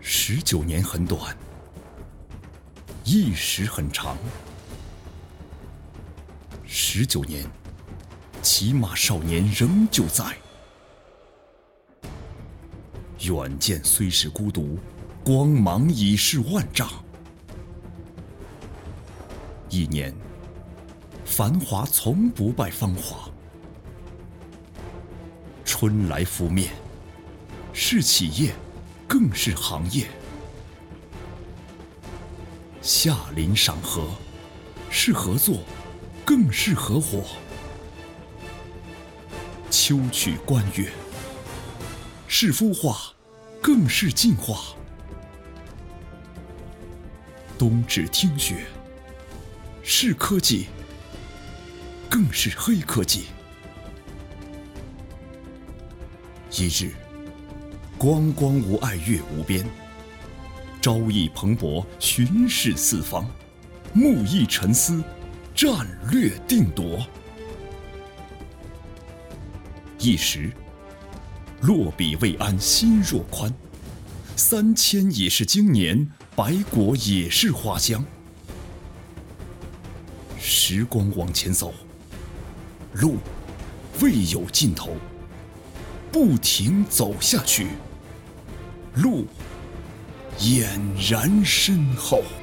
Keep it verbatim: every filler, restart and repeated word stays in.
十九年很短，一时很长。十九年，骑马少年仍旧在。远见虽是孤独，光芒已是万丈。一年，繁华从不败芳华。春来拂面，是企业，更是行业。夏临赏荷，是合作，更是合伙。秋去观月，是孵化，更是进化。冬至听雪，是科技，更是黑科技。一日，光光无碍月无边，朝意蓬勃，巡视四方，目意沉思，战略定夺。一时，落笔未安心若宽，三千也是经年，百果也是花香。时光往前走，路未有尽头，不停走下去，路俨然身后。